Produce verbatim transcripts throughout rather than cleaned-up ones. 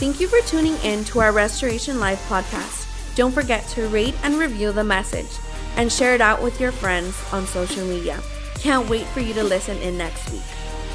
Thank you for tuning in to our Restoration Life podcast. Don't forget to rate and review the message and share it out with your friends on social media. Can't wait for you to listen in next week.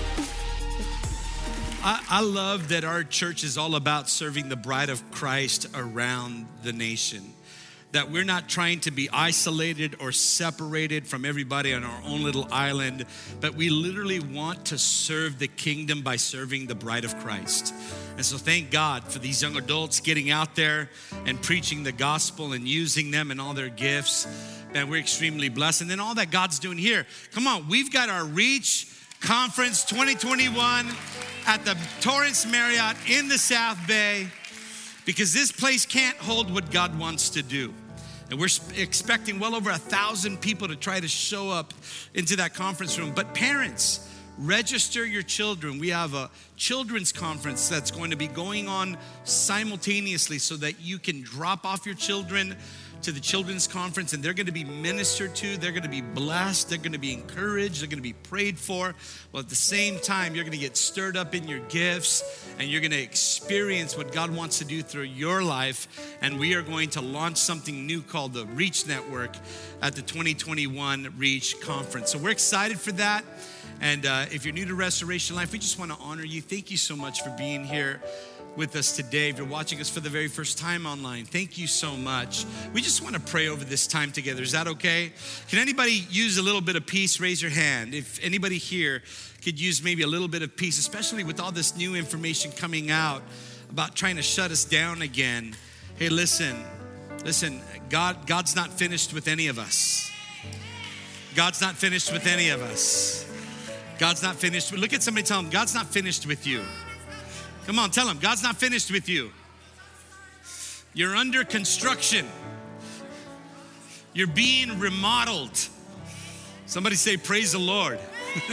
I, I love that our church is all about serving the bride of Christ around the nation. That we're not trying to be isolated or separated from everybody on our own little island, but we literally want to serve the kingdom by serving the bride of Christ. And so thank God for these young adults getting out there and preaching the gospel and using them and all their gifts. And we're extremely blessed. And then all that God's doing here. Come on, we've got our Reach Conference twenty twenty-one at the Torrance Marriott in the South Bay, because this place can't hold what God wants to do. And we're expecting well over a thousand people to try to show up into that conference room. But parents, register your children. We have a children's conference that's going to be going on simultaneously so that you can drop off your children to the children's conference and they're going to be ministered to, they're going to be blessed, they're going to be encouraged, they're going to be prayed for. Well, at the same time, you're going to get stirred up in your gifts and you're going to experience what God wants to do through your life. And we are going to launch something new called the Reach Network at the twenty twenty-one Reach Conference. So we're excited for that. And uh, if you're new to Restoration Life, we just want to honor you. Thank you so much for being here with us today. If you're watching us for the very first time online, thank you so much. We just want to pray over this time together. Is that okay? Can anybody use a little bit of peace? Raise your hand. If anybody here could use maybe a little bit of peace, especially with all this new information coming out about trying to shut us down again. Hey, listen, listen, God, God's not finished with any of us. God's not finished with any of us. God's not finished. Look at somebody, tell them, God's not finished with you. Come on, tell them, God's not finished with you. You're under construction. You're being remodeled. Somebody say, praise the Lord.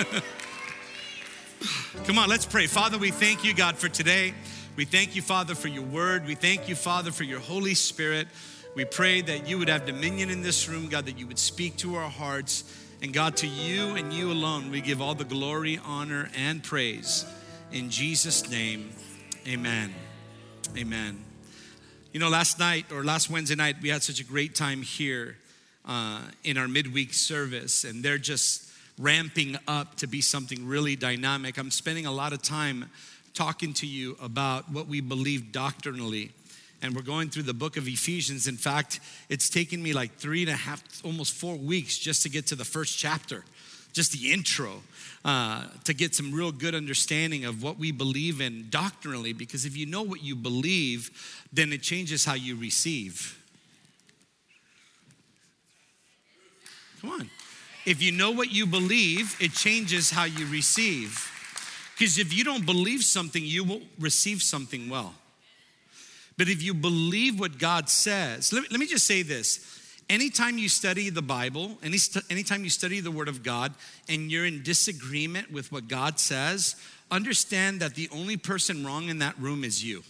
Come on, let's pray. Father, we thank you, God, for today. We thank you, Father, for your word. We thank you, Father, for your Holy Spirit. We pray that you would have dominion in this room, God, that you would speak to our hearts. And God, to you and you alone, we give all the glory, honor, and praise. In Jesus' name, amen. Amen. You know, last night or last Wednesday night, we had such a great time here uh, in our midweek service, and they're just ramping up to be something really dynamic. I'm spending a lot of time talking to you about what we believe doctrinally, and we're going through the book of Ephesians. In fact, it's taken me like three and a half, almost four weeks just to get to the first chapter, just the intro. Uh, to get some real good understanding of what we believe in doctrinally, because if you know what you believe, then it changes how you receive. Come on. If you know what you believe, it changes how you receive. Because if you don't believe something, you won't receive something well. But if you believe what God says, let me, let me just say this. Anytime you study the Bible, any, anytime you study the Word of God and you're in disagreement with what God says, understand that the only person wrong in that room is you.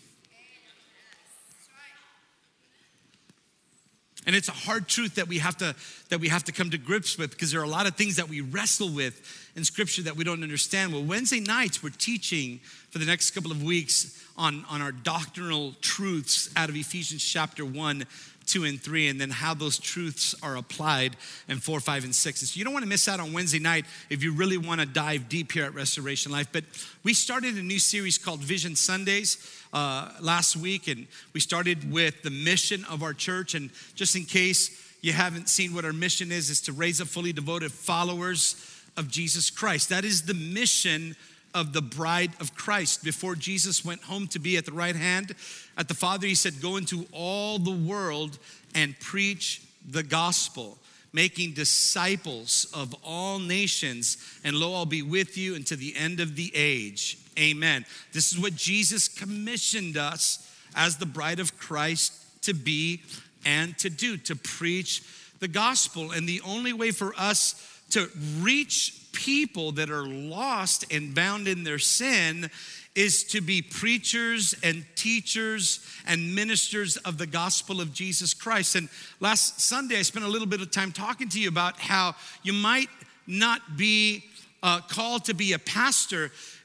And it's a hard truth that we have to that we have to come to grips with, because there are a lot of things that we wrestle with in Scripture that we don't understand. Well, Wednesday nights we're teaching for the next couple of weeks on, on our doctrinal truths out of Ephesians chapter one, two, and three, and then how those truths are applied in four, five, and six. And so you don't want to miss out on Wednesday night if you really want to dive deep here at Restoration Life. But we started a new series called Vision Sundays uh, last week, and we started with the mission of our church. And just in case you haven't seen what our mission is, is to raise up fully devoted followers of Jesus Christ. That is the mission of the bride of Christ. Before Jesus went home to be at the right hand at the Father, he said, go into all the world and preach the gospel, making disciples of all nations, and lo, I'll be with you until the end of the age. Amen. This is what Jesus commissioned us as the bride of Christ to be and to do, to preach the gospel. And the only way for us to reach people that are lost and bound in their sin is to be preachers and teachers and ministers of the gospel of Jesus Christ. And last Sunday, I spent a little bit of time talking to you about how you might not be uh, called to be a pastor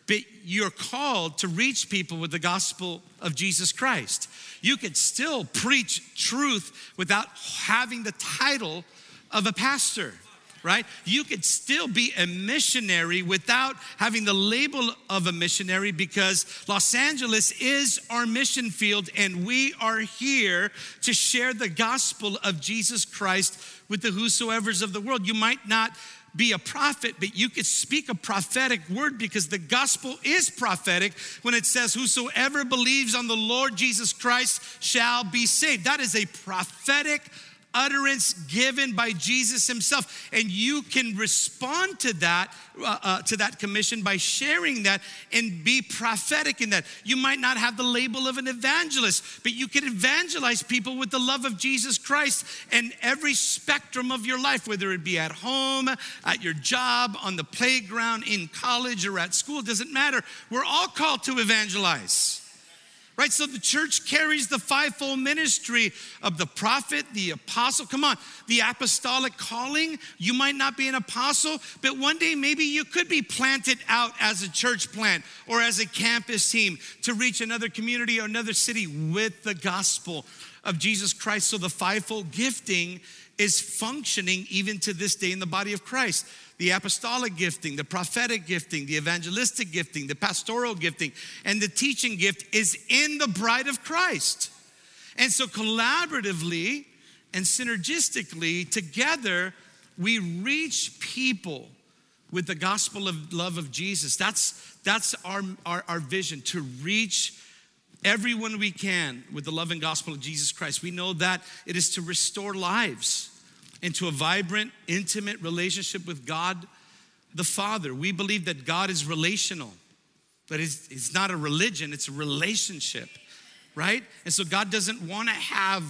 but you're called to reach people with the gospel of Jesus Christ. You could still preach truth without having the title of a pastor, right? You could still be a missionary without having the label of a missionary, because Los Angeles is our mission field, and we are here to share the gospel of Jesus Christ with the whosoevers of the world. You might not be a prophet, but you could speak a prophetic word, because the gospel is prophetic when it says, whosoever believes on the Lord Jesus Christ shall be saved. That is a prophetic utterance given by Jesus himself, and you can respond to that uh, uh, to that commission by sharing that and be prophetic in that. You might not have the label of an evangelist, but you can evangelize people with the love of Jesus Christ in every spectrum of your life, whether it be at home, at your job, on the playground, in college, or at school. It doesn't matter. We're all called to evangelize. Right, so the church carries the fivefold ministry of the prophet, the apostle. Come on, the apostolic calling. You might not be an apostle, but one day maybe you could be planted out as a church plant or as a campus team to reach another community or another city with the gospel of Jesus Christ. So the fivefold gifting is functioning even to this day in the body of Christ. The apostolic gifting, the prophetic gifting, the evangelistic gifting, the pastoral gifting, and the teaching gift is in the bride of Christ. And so collaboratively and synergistically together, we reach people with the gospel of love of Jesus. That's, that's our, our, our vision, to reach everyone we can with the love and gospel of Jesus Christ. We know that it is to restore lives into a vibrant, intimate relationship with God the Father. We believe that God is relational, that it's, it's not a religion, it's a relationship, right? And so God doesn't want to have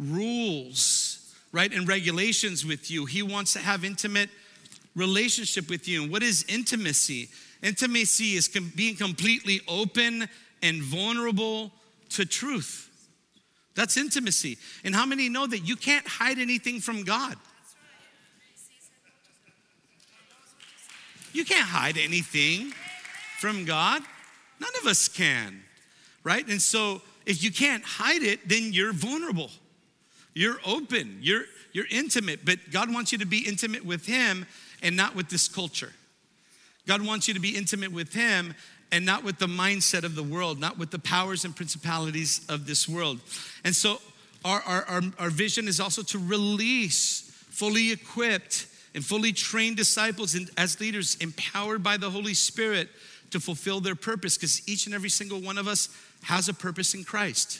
rules, right, and regulations with you. He wants to have intimate relationship with you. And what is intimacy? Intimacy is com- being completely open and vulnerable to truth. That's intimacy. And how many know that you can't hide anything from God? You can't hide anything from God. None of us can, right? And so if you can't hide it, then you're vulnerable. You're open. You're, you're intimate. But God wants you to be intimate with him and not with this culture. God wants you to be intimate with him and not with the mindset of the world, not with the powers and principalities of this world. And so our, our, our, our vision is also to release fully equipped and fully trained disciples and as leaders empowered by the Holy Spirit to fulfill their purpose, because each and every single one of us has a purpose in Christ.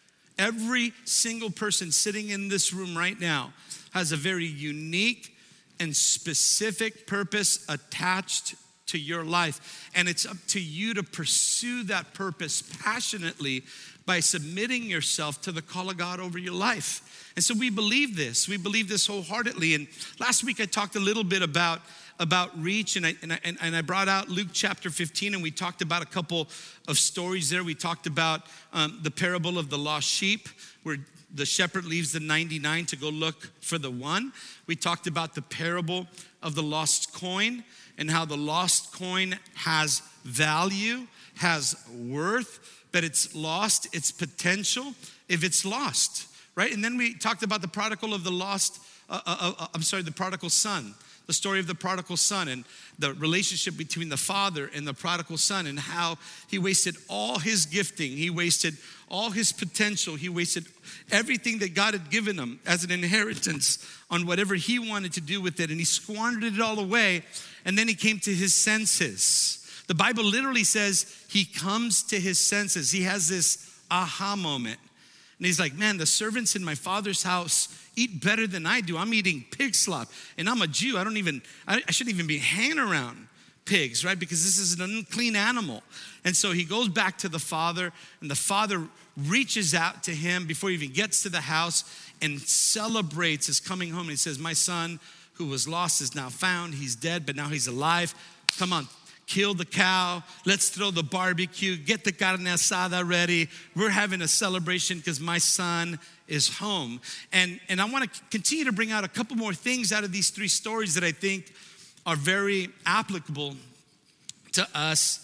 Every single person sitting in this room right now has a very unique and specific purpose attached to your life. And it's up to you to pursue that purpose passionately by submitting yourself to the call of God over your life. And so we believe this. We believe this wholeheartedly. And last week I talked a little bit about, about reach, and I, and, I, and I brought out Luke chapter fifteen, and we talked about a couple of stories there. We talked about um, the parable of the lost sheep, where the shepherd leaves the ninety-nine to go look for the one. We talked about the parable of the lost coin, and how the lost coin has value, has worth, but it's lost its potential if it's lost, right? And then we talked about the prodigal of the lost, uh, uh, uh, I'm sorry, the prodigal son, the story of the prodigal son and the relationship between the father and the prodigal son, and how he wasted all his gifting. He wasted all his potential. He wasted everything that God had given him as an inheritance on whatever he wanted to do with it. And he squandered it all away. And then he came to his senses. The Bible literally says he comes to his senses. He has this aha moment. And he's like, man, the servants in my father's house eat better than I do. I'm eating pig slop. And I'm a Jew. I don't even, I, I shouldn't even be hanging around pigs, right? Because this is an unclean animal. And so he goes back to the father, and the father reaches out to him before he even gets to the house and celebrates his coming home. And he says, my son who was lost is now found. He's dead, but now he's alive. Come on. Kill the cow, let's throw the barbecue, get the carne asada ready. We're having a celebration because my son is home. And, and I want to continue to bring out a couple more things out of these three stories that I think are very applicable to us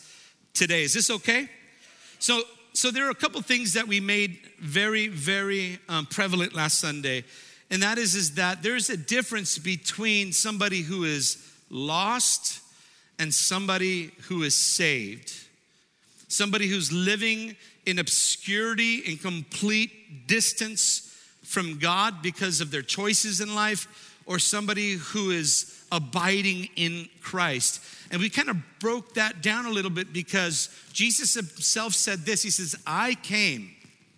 today. Is this okay? So, so there are a couple things that we made very, very um, prevalent last Sunday. And that is, is that there's a difference between somebody who is lost and somebody who is saved. Somebody who's living in obscurity, in complete distance from God because of their choices in life, or somebody who is abiding in Christ. And we kind of broke that down a little bit because Jesus himself said this. He says, I came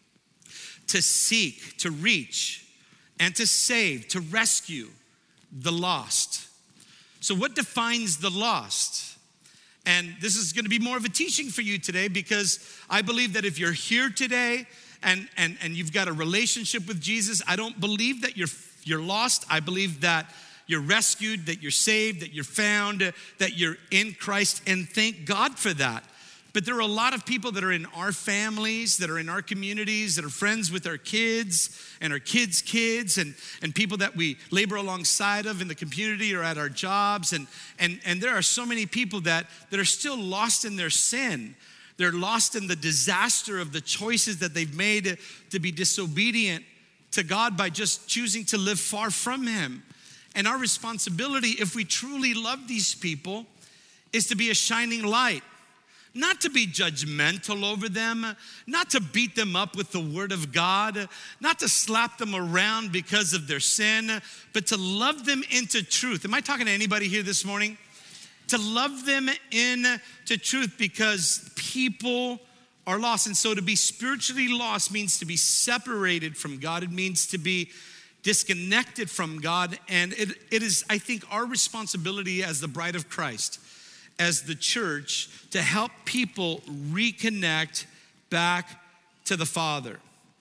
to seek, to reach, and to save, to rescue the lost. So what defines the lost? And this is going to be more of a teaching for you today, because I believe that if you're here today and, and, and you've got a relationship with Jesus, I don't believe that you're, you're lost. I believe that you're rescued, that you're saved, that you're found, that you're in Christ, and thank God for that. But there are a lot of people that are in our families, that are in our communities, that are friends with our kids and our kids' kids, and, and people that we labor alongside of in the community or at our jobs. And, and, and there are so many people that, that are still lost in their sin. They're lost in the disaster of the choices that they've made to be disobedient to God by just choosing to live far from Him. And our responsibility, if we truly love these people, is to be a shining light. Not to be judgmental over them, not to beat them up with the word of God, not to slap them around because of their sin, but to love them into truth. Am I talking to anybody here this morning? To love them into truth, because people are lost. And so to be spiritually lost means to be separated from God. It means to be disconnected from God. And it, it is, I think, our responsibility as the bride of Christ, as the church, to help people reconnect back to the Father.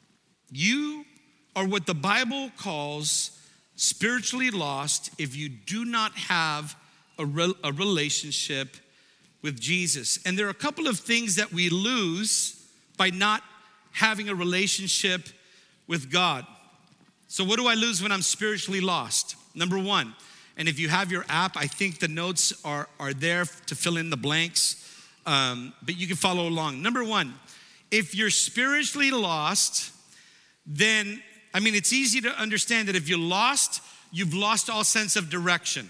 You are what the Bible calls spiritually lost if you do not have a, re- a relationship with Jesus. And there are a couple of things that we lose by not having a relationship with God. So what do I lose when I'm spiritually lost? Number one, and if you have your app, I think the notes are, are there to fill in the blanks, um, but you can follow along. Number one, if you're spiritually lost, then, I mean, it's easy to understand that if you're lost, you've lost all sense of direction.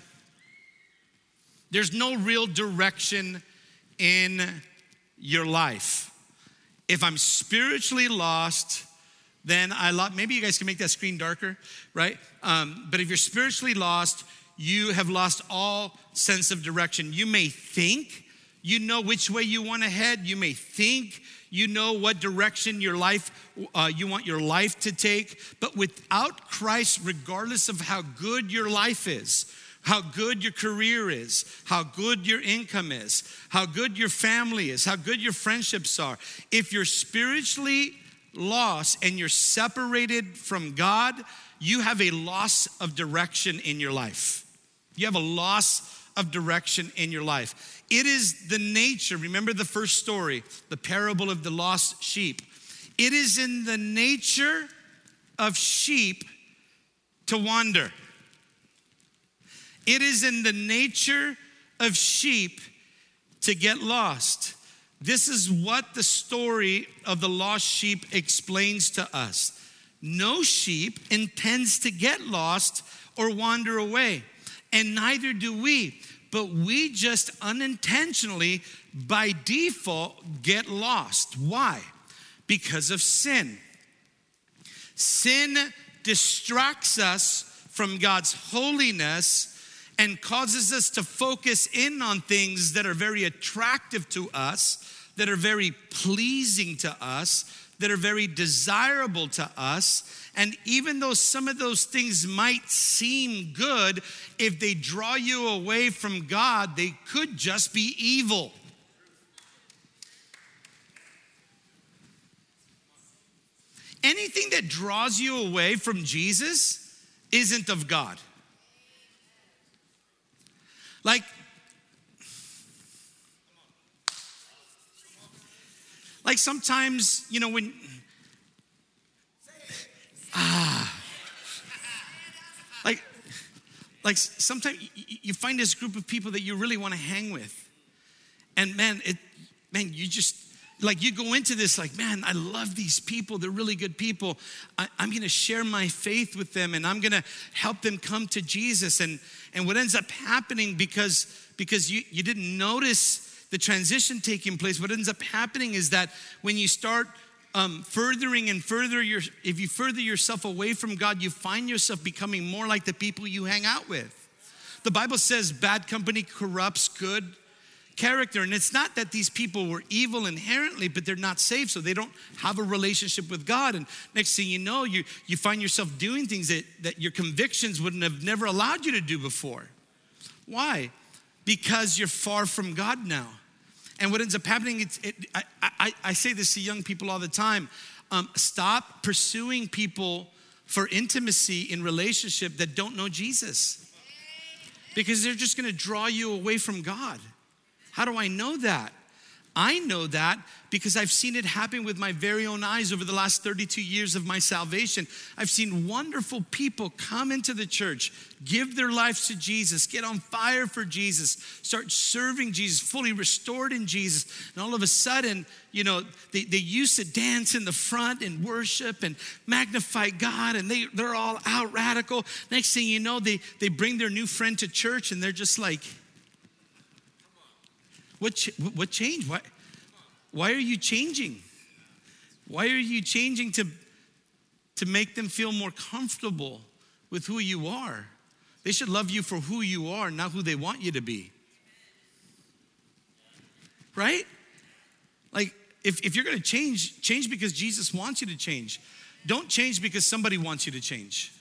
There's no real direction in your life. If I'm spiritually lost, then I lost. Maybe you guys can make that screen darker, right? Um, but if you're spiritually lost, you have lost all sense of direction. You may think you know which way you want to head. You may think you know what direction your life, uh, you want your life to take. But without Christ, regardless of how good your life is, how good your career is, how good your income is, how good your family is, how good your friendships are, if you're spiritually lost and you're separated from God, you have a loss of direction in your life. You have a loss of direction in your life. It is the nature, remember the first story, the parable of the lost sheep. It is in the nature of sheep to wander. It is in the nature of sheep to get lost. This is what the story of the lost sheep explains to us. No sheep intends to get lost or wander away, and neither do we. But we just unintentionally, by default, get lost. Why? Because of sin. Sin distracts us from God's holiness and causes us to focus in on things that are very attractive to us, that are very pleasing to us, that are very desirable to us. And even though some of those things might seem good, if they draw you away from God, they could just be evil. Anything that draws you away from Jesus isn't of God. Like, like sometimes, you know, when, ah, like, like sometimes you find this group of people that you really want to hang with. And man, it, man, you just, like you go into this like, man, I love these people. They're really good people. I, I'm going to share my faith with them, and I'm going to help them come to Jesus. And, and what ends up happening, because, because you, you didn't notice the transition taking place, what ends up happening is that when you start um, furthering and further, your, if you further yourself away from God, you find yourself becoming more like the people you hang out with. The Bible says bad company corrupts good character. And it's not that these people were evil inherently, but they're not saved, so they don't have a relationship with God. And next thing you know, you, you find yourself doing things that, that your convictions wouldn't have never allowed you to do before. Why? Because you're far from God now. And what ends up happening, it's, it, I, I, I say this to young people all the time, um, stop pursuing people for intimacy in relationship that don't know Jesus. Because they're just gonna draw you away from God. How do I know that? I know that because I've seen it happen with my very own eyes over the last thirty-two years of my salvation. I've seen wonderful people come into the church, give their lives to Jesus, get on fire for Jesus, start serving Jesus, fully restored in Jesus. And all of a sudden, you know, they, they used to dance in the front and worship and magnify God, and they, they're all out radical. Next thing you know, they, they bring their new friend to church, and they're just like, What, ch- what changed? Why, why are you changing? Why are you changing to, to make them feel more comfortable with who you are? They should love you for who you are, not who they want you to be. Right? Like, if, if you're gonna change, change because Jesus wants you to change. Don't change because somebody wants you to change.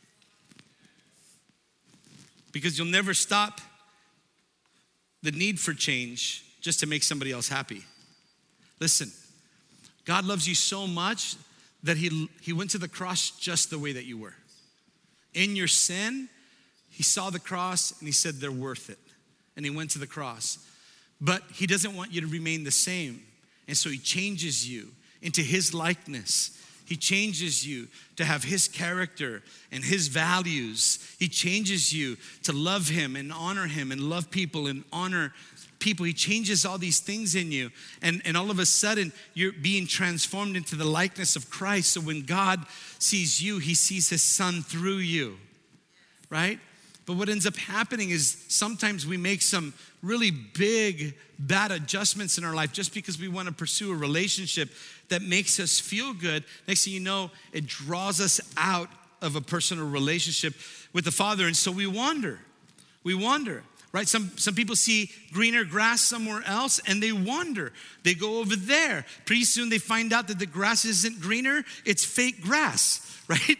Because you'll never stop the need for change just to make somebody else happy. Listen, God loves you so much that he, he went to the cross just the way that you were. In your sin, he saw the cross and he said they're worth it. And he went to the cross. But he doesn't want you to remain the same. And so he changes you into his likeness. He changes you to have his character and his values. He changes you to love him and honor him and love people and honor people. He changes all these things in you. And, and all of a sudden, you're being transformed into the likeness of Christ. So when God sees you, he sees his son through you, right? But what ends up happening is sometimes we make some really big, bad adjustments in our life just because we want to pursue a relationship that makes us feel good. Next thing you know, it draws us out of a personal relationship with the Father. And so we wander. We wander, right? Some, some people see greener grass somewhere else and they wander. They go over there. Pretty soon they find out that the grass isn't greener, it's fake grass, right?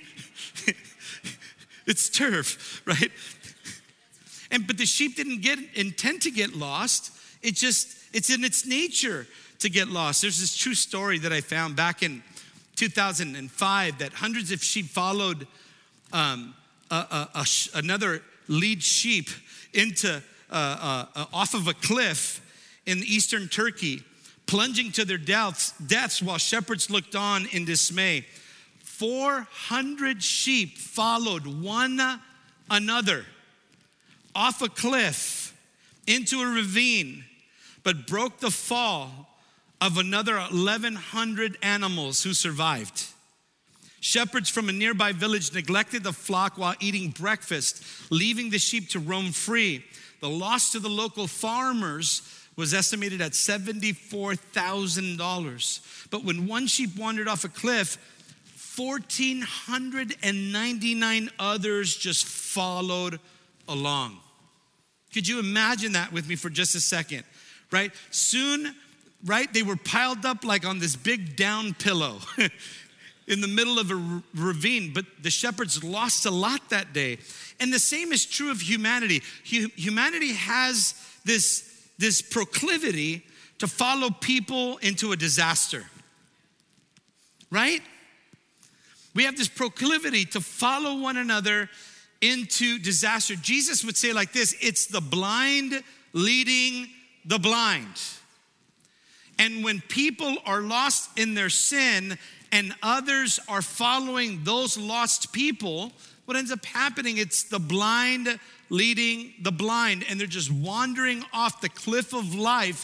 It's turf, right? And but the sheep didn't get intend to get lost. It just, it's in its nature to get lost. There's this true story that I found back in two thousand five that hundreds of sheep followed um, a, a, a sh- another lead sheep into uh, uh, off of a cliff in eastern Turkey, plunging to their deaths, deaths while shepherds looked on in dismay. four hundred sheep followed one another off a cliff into a ravine, but broke the fall of another eleven hundred animals who survived. Shepherds from a nearby village neglected the flock while eating breakfast, leaving the sheep to roam free. The loss to the local farmers was estimated at seventy-four thousand dollars. But when one sheep wandered off a cliff, one thousand four hundred ninety-nine others just followed along. Could you imagine that with me for just a second, right? Soon, right, they were piled up like on this big down pillow in the middle of a ravine, but the shepherds lost a lot that day. And the same is true of humanity. Humanity has this, this proclivity to follow people into a disaster, right? We have this proclivity to follow one another into disaster. Jesus would say like this, it's the blind leading the blind. And when people are lost in their sin and others are following those lost people, what ends up happening, it's the blind leading the blind, and they're just wandering off the cliff of life,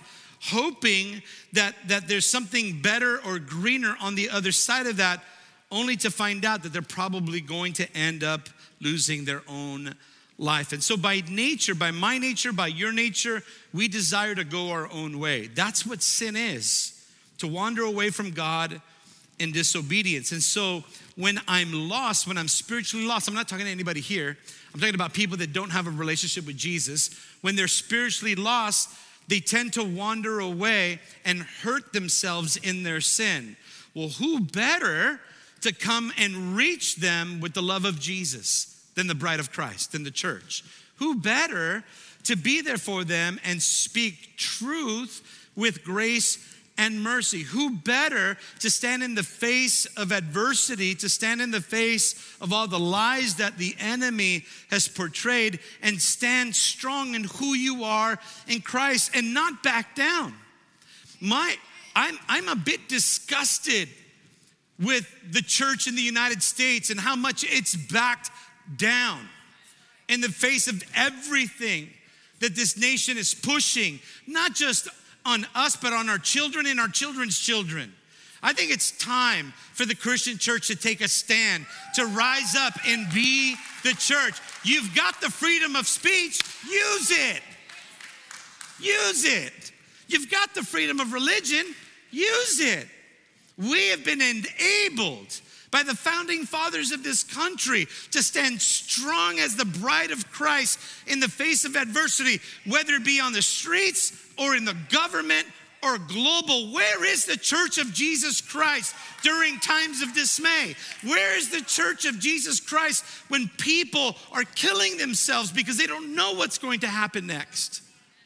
hoping that, that there's something better or greener on the other side of that, only to find out that they're probably going to end up losing their own life. And so by nature, by my nature, by your nature, we desire to go our own way. That's what sin is, to wander away from God in disobedience. And so when I'm lost, when I'm spiritually lost, I'm not talking to anybody here. I'm talking about people that don't have a relationship with Jesus. When they're spiritually lost, they tend to wander away and hurt themselves in their sin. Well, who better to come and reach them with the love of Jesus than the bride of Christ, than the church? Who better to be there for them and speak truth with grace and mercy? Who better to stand in the face of adversity, to stand in the face of all the lies that the enemy has portrayed and stand strong in who you are in Christ and not back down? My, I'm, I'm a bit disgusted with the church in the United States and how much it's backed down in the face of everything that this nation is pushing, not just on us, but on our children and our children's children. I think it's time for the Christian church to take a stand, to rise up and be the church. You've got the freedom of speech, use it. Use it. You've got the freedom of religion, use it. We have been enabled by the founding fathers of this country to stand strong as the bride of Christ in the face of adversity, whether it be on the streets or in the government or global. Where is the church of Jesus Christ during times of dismay? Where is the church of Jesus Christ when people are killing themselves because they don't know what's going to happen next?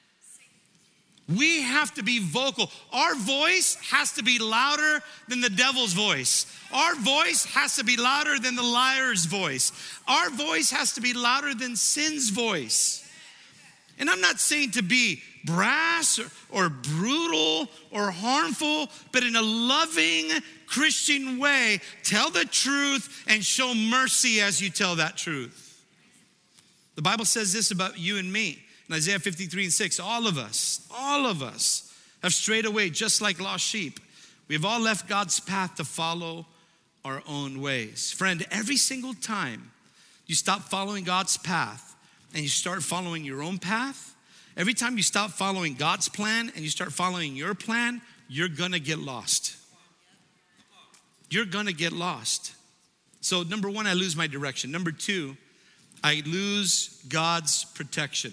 We have to be vocal. Our voice has to be louder than the devil's voice. Our voice has to be louder than the liar's voice. Our voice has to be louder than sin's voice. And I'm not saying to be brass or, or brutal or harmful, but in a loving Christian way, tell the truth and show mercy as you tell that truth. The Bible says this about you and me. In Isaiah fifty-three and six, all of us, all of us have strayed away just like lost sheep. We have all left God's path to follow our own ways. Friend, every single time you stop following God's path and you start following your own path, every time you stop following God's plan and you start following your plan, you're gonna get lost. You're gonna get lost. So number one, I lose my direction. Number two, I lose God's protection.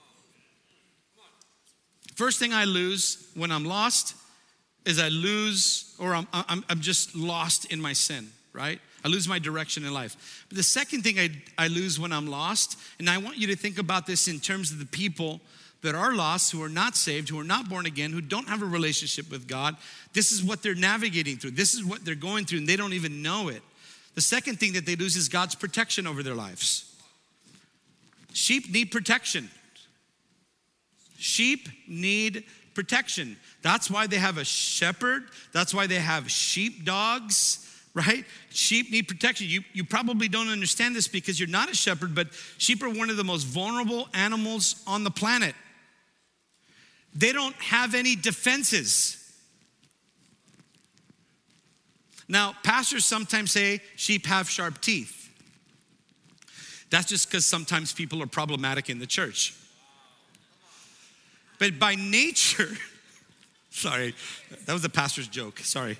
First thing I lose when I'm lost is I lose, or I'm, I'm, I'm just lost in my sin, right? I lose my direction in life. But the second thing I, I lose when I'm lost, and I want you to think about this in terms of the people that are lost, who are not saved, who are not born again, who don't have a relationship with God. This is what they're navigating through. This is what they're going through, and they don't even know it. The second thing that they lose is God's protection over their lives. Sheep need protection. Sheep need protection. That's why they have a shepherd. That's why they have sheepdogs, right? Sheep need protection. You, you probably don't understand this because you're not a shepherd, but sheep are one of the most vulnerable animals on the planet. They don't have any defenses. Now, pastors sometimes say sheep have sharp teeth. That's just because sometimes people are problematic in the church. But by nature, sorry, that was a pastor's joke, sorry.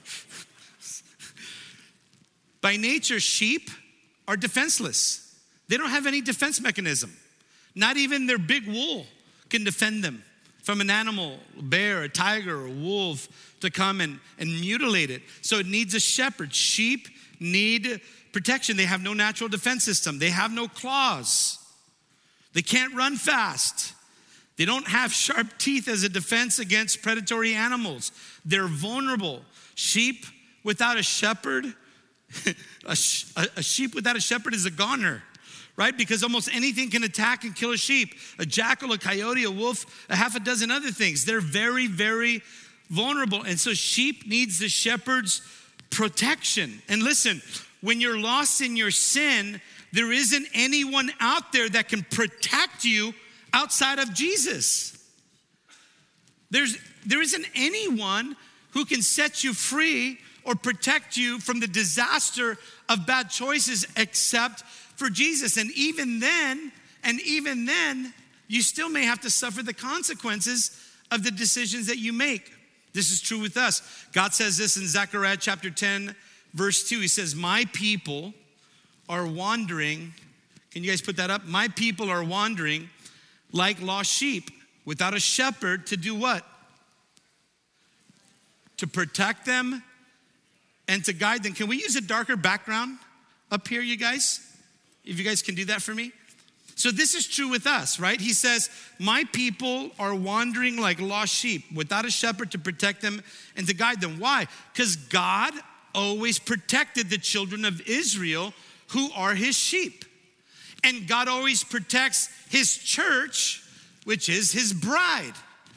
By nature, sheep are defenseless. They don't have any defense mechanism. Not even their big wool can defend them from an animal, a bear, a tiger, or a wolf to come and, and mutilate it. So it needs a shepherd. Sheep need protection. They have no natural defense system. They have no claws. They can't run fast. They don't have sharp teeth as a defense against predatory animals. They're vulnerable. Sheep without a shepherd, a, sh- a sheep without a shepherd is a goner, right? Because almost anything can attack and kill a sheep. A jackal, a coyote, a wolf, a half a dozen other things. They're very, very vulnerable. And so sheep needs the shepherd's protection. And listen, when you're lost in your sin, there isn't anyone out there that can protect you outside of Jesus. There's, there isn't anyone who can set you free or protect you from the disaster of bad choices except for Jesus. And even then, and even then, you still may have to suffer the consequences of the decisions that you make. This is true with us. God says this in Zechariah chapter ten, verse two. He says, my people are wandering. Can you guys put that up? My people are wandering like lost sheep without a shepherd to do what? To protect them and to guide them. Can we use a darker background up here, you guys? If you guys can do that for me. So this is true with us, right? He says, my people are wandering like lost sheep without a shepherd to protect them and to guide them. Why? Because God always protected the children of Israel who are his sheep. And God always protects his church, which is his bride.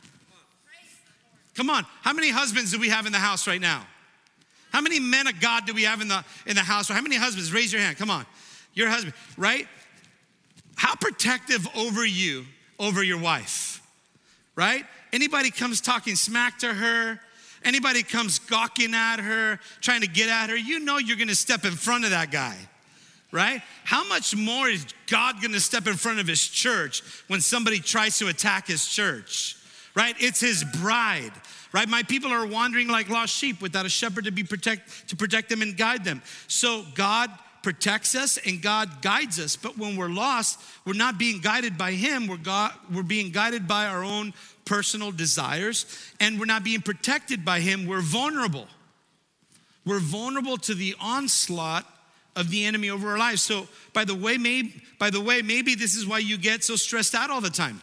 Come on, how many husbands do we have in the house right now? How many men of God do we have in the in the house? How many husbands? Raise your hand, come on. Your husband, right? How protective over you, over your wife, right? Anybody comes talking smack to her, anybody comes gawking at her, trying to get at her, you know you're gonna step in front of that guy, right? How much more is God gonna step in front of his church when somebody tries to attack his church, right? It's his bride, right? My people are wandering like lost sheep without a shepherd to be protect to protect them and guide them. So God protects us and God guides us. But when we're lost, we're not being guided by him. We're, God, we're being guided by our own personal desires, and we're not being protected by him. We're vulnerable. We're vulnerable to the onslaught of the enemy over our lives. So by the way, maybe, by the way, maybe this is why you get so stressed out all the time.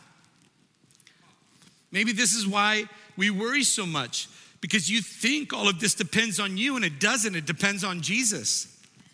Maybe this is why we worry so much, because you think all of this depends on you, and it doesn't. It depends on Jesus.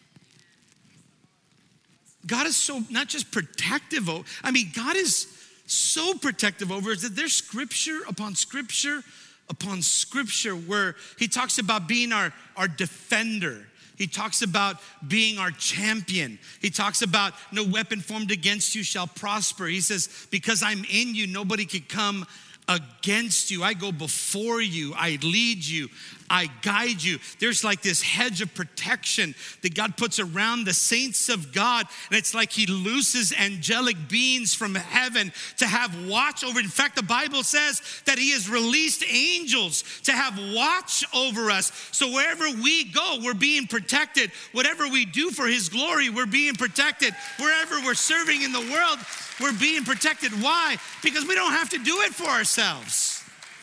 God is so not just protective. I mean, God is so protective over us that there's scripture upon scripture upon scripture where he talks about being our, our defender. He talks about being our champion. He talks about no weapon formed against you shall prosper. He says, because I'm in you, nobody could come against you. I go before you. I lead you. I guide you. There's like this hedge of protection that God puts around the saints of God. And it's like he looses angelic beings from heaven to have watch over. In fact, the Bible says that he has released angels to have watch over us. So wherever we go, we're being protected. Whatever we do for his glory, we're being protected. Wherever we're serving in the world, we're being protected. Why? Because we don't have to do it for ourselves.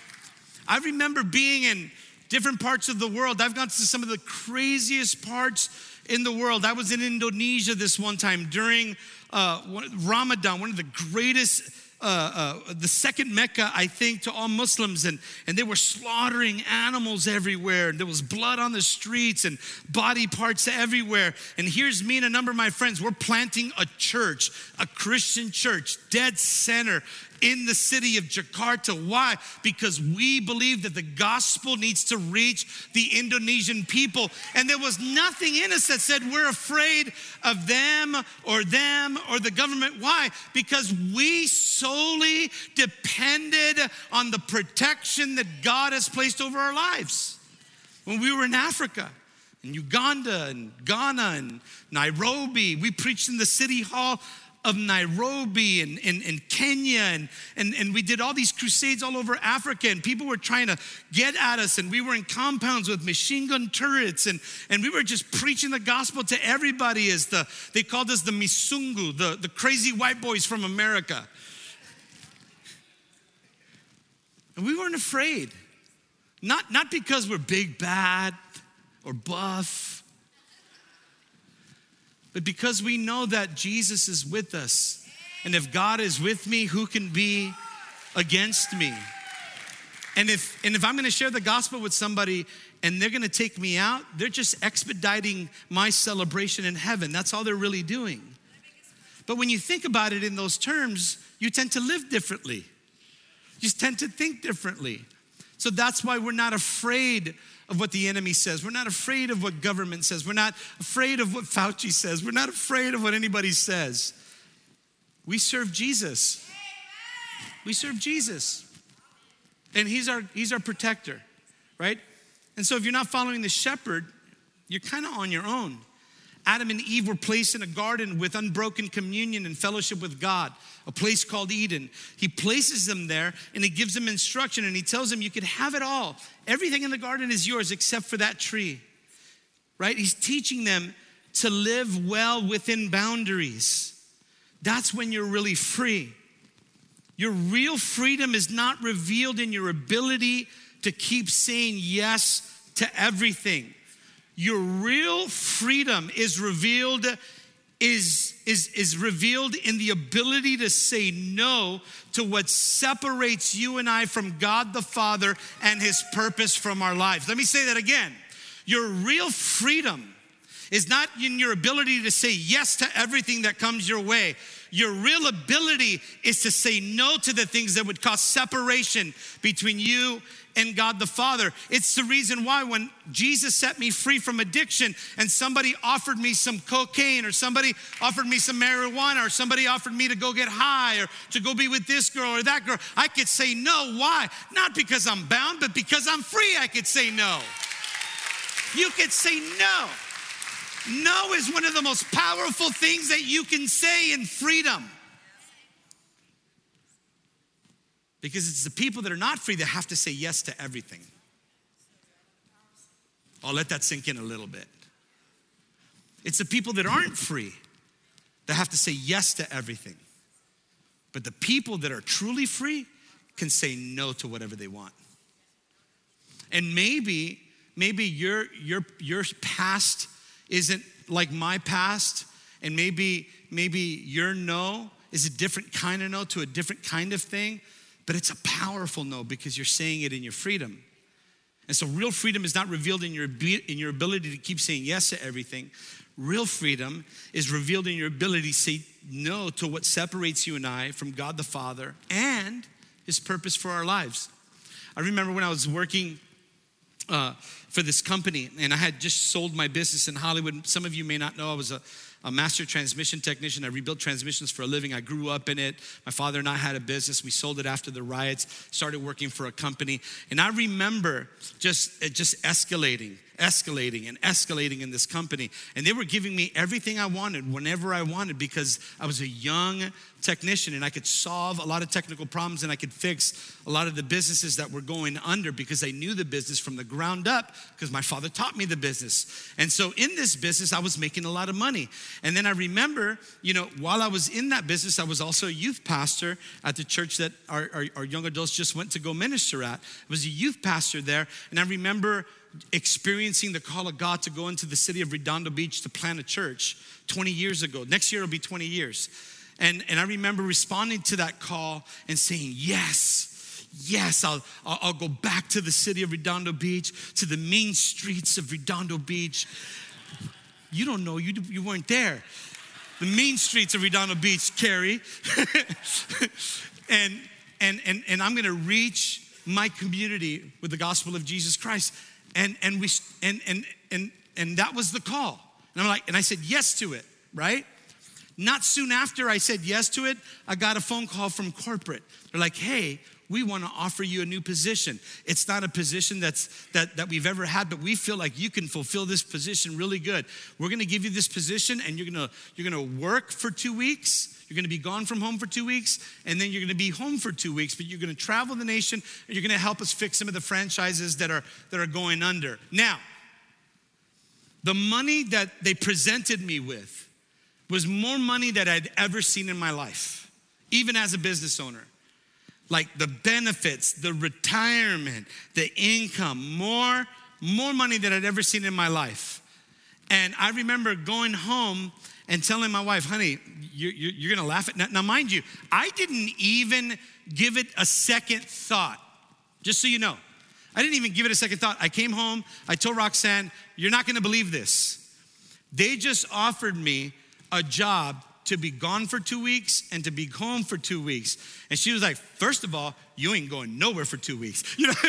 I remember being in different parts of the world. I've gone to some of the craziest parts in the world. I was in Indonesia this one time during uh, Ramadan, one of the greatest, uh, uh, the second Mecca, I think, to all Muslims. And, and they were slaughtering animals everywhere. There was blood on the streets and body parts everywhere. And here's me and a number of my friends. We're planting a church, a Christian church, dead center in the city of Jakarta. Why? Because we believe that the gospel needs to reach the Indonesian people. And there was nothing in us that said we're afraid of them or them or the government. Why? Because we solely depended on the protection that God has placed over our lives. When we were in Africa, in Uganda and Ghana and Nairobi, we preached in the city hall of Nairobi and in and, and Kenya, and, and, and we did all these crusades all over Africa, and people were trying to get at us, and we were in compounds with machine gun turrets, and, and we were just preaching the gospel to everybody as the, they called us the Misungu, the, the crazy white boys from America. And we weren't afraid. Not, not because we're big, bad, or buff, but because we know that Jesus is with us. And if God is with me, who can be against me? And if and if I'm gonna share the gospel with somebody and they're gonna take me out, they're just expediting my celebration in heaven. That's all they're really doing. But when you think about it in those terms, you tend to live differently. You tend to think differently. So that's why we're not afraid of what the enemy says. We're not afraid of what government says. We're not afraid of what Fauci says. We're not afraid of what anybody says. We serve Jesus. We serve Jesus. And he's our, he's our protector, right? And so if you're not following the shepherd, you're kind of on your own. Adam and Eve were placed in a garden with unbroken communion and fellowship with God, a place called Eden. He places them there and he gives them instruction and he tells them you could have it all. Everything in the garden is yours except for that tree, right? He's teaching them to live well within boundaries. That's when you're really free. Your real freedom is not revealed in your ability to keep saying yes to everything. Your real freedom is revealed is, is, is revealed in the ability to say no to what separates you and I from God the Father and his purpose from our lives. Let me say that again. Your real freedom is not in your ability to say yes to everything that comes your way. Your real ability is to say no to the things that would cause separation between you and God the Father. It's the reason why when Jesus set me free from addiction and somebody offered me some cocaine or somebody offered me some marijuana or somebody offered me to go get high or to go be with this girl or that girl, I could say no. Why? Not because I'm bound, but because I'm free, I could say no. You could say no. No is one of the most powerful things that you can say in freedom. Because it's the people that are not free that have to say yes to everything. I'll let that sink in a little bit. It's the people that aren't free that have to say yes to everything. But the people that are truly free can say no to whatever they want. And maybe, maybe your, your, your past isn't like my past, and maybe, maybe your no is a different kind of no to a different kind of thing, but it's a powerful no because you're saying it in your freedom. And so real freedom is not revealed in your, in your ability to keep saying yes to everything. Real freedom is revealed in your ability to say no to what separates you and I from God the Father and his purpose for our lives. I remember when I was working Uh, for this company, and I had just sold my business in Hollywood. Some of you may not know I was a, a master transmission technician. I rebuilt transmissions for a living. I grew up in it. My father and I had a business. We sold it after the riots, started working for a company. And I remember just, just escalating, escalating and escalating in this company. And they were giving me everything I wanted whenever I wanted because I was a young technician and I could solve a lot of technical problems and I could fix a lot of the businesses that were going under because I knew the business from the ground up because my father taught me the business. And so in this business, I was making a lot of money. And then I remember, you know, while I was in that business, I was also a youth pastor at the church that our, our, our young adults just went to go minister at. I was a youth pastor there. And I remember experiencing the call of God to go into the city of Redondo Beach to plant a church twenty years ago. Next year it'll be twenty years. And, and I remember responding to that call and saying, yes, yes, I'll, I'll, I'll go back to the city of Redondo Beach, to the main streets of Redondo Beach. You don't know, you, you weren't there. The main streets of Redondo Beach, Carrie. and, and, and, and I'm gonna reach my community with the gospel of Jesus Christ. And, and, we, and, and, and, and that was the call. And I'm like, and I said yes to it, right? Not soon after I said yes to it, I got a phone call from corporate. They're like, hey, we want to offer you a new position. It's not a position that's that, that we've ever had, but we feel like you can fulfill this position really good. We're going to give you this position and you're going to you're going to work for two weeks. You're going to be gone from home for two weeks, and then you're going to be home for two weeks, but you're going to travel the nation and you're going to help us fix some of the franchises that are that are going under. Now, the money that they presented me with was more money that I'd ever seen in my life, even as a business owner. Like the benefits, the retirement, the income, more, more money than I'd ever seen in my life. And I remember going home and telling my wife, honey, you're, you're gonna laugh at, now, now mind you, I didn't even give it a second thought, just so you know. I didn't even give it a second thought. I came home, I told Roxanne, you're not gonna believe this. They just offered me a job to be gone for two weeks and to be home for two weeks. And she was like, first of all, you ain't going nowhere for two weeks. You know?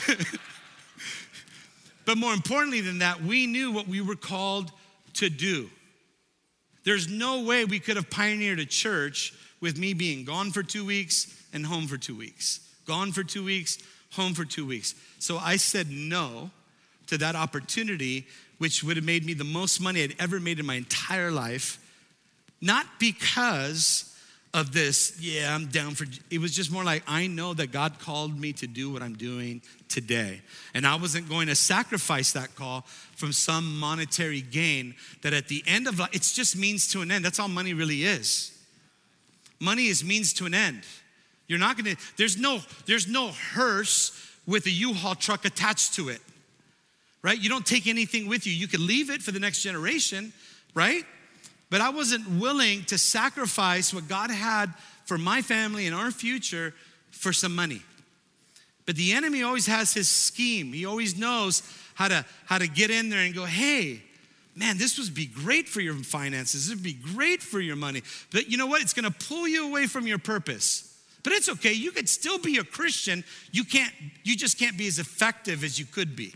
But more importantly than that, we knew what we were called to do. There's no way we could have pioneered a church with me being gone for two weeks and home for two weeks. Gone for two weeks, home for two weeks. So I said no to that opportunity, which would have made me the most money I'd ever made in my entire life. Not because of this, yeah, I'm down for, it was just more like, I know that God called me to do what I'm doing today. And I wasn't going to sacrifice that call from some monetary gain that at the end of life, it's just means to an end. That's all money really is. Money is means to an end. You're not gonna, there's no, there's no hearse with a U-Haul truck attached to it, right? You don't take anything with you. You could leave it for the next generation, right? But I wasn't willing to sacrifice what God had for my family and our future for some money. But the enemy always has his scheme. He always knows how to, how to get in there and go, hey, man, this would be great for your finances. This would be great for your money. But you know what? It's going to pull you away from your purpose. But it's okay. You could still be a Christian. You can't, you just can't be as effective as you could be.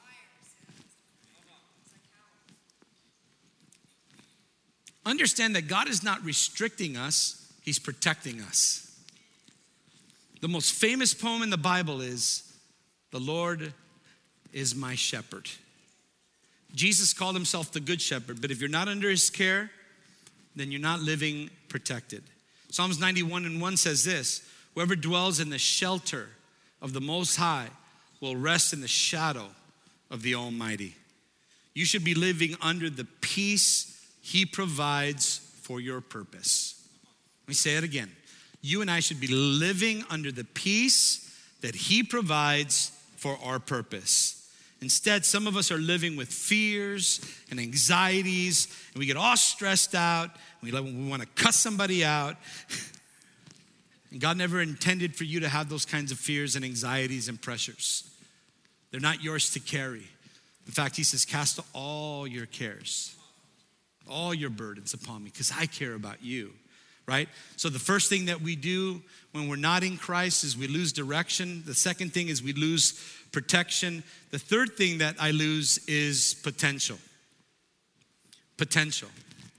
Understand that God is not restricting us, he's protecting us. The most famous poem in the Bible is, "The Lord is my shepherd." Jesus called himself the good shepherd, but if you're not under his care, then you're not living protected. Psalms ninety-one and one says this, "Whoever dwells in the shelter of the Most High will rest in the shadow of the Almighty." You should be living under the peace he provides for your purpose. Let me say it again. You and I should be living under the peace that he provides for our purpose. Instead, some of us are living with fears and anxieties, and we get all stressed out. We, we want to cuss somebody out. And God never intended for you to have those kinds of fears and anxieties and pressures. They're not yours to carry. In fact, he says, cast all your cares, all your burdens upon me, because I care about you, right? So the first thing that we do when we're not in Christ is we lose direction. The second thing is we lose protection. The third thing that I lose is potential. Potential.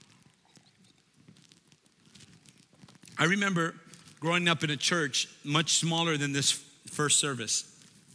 I remember growing up in a church much smaller than this first service.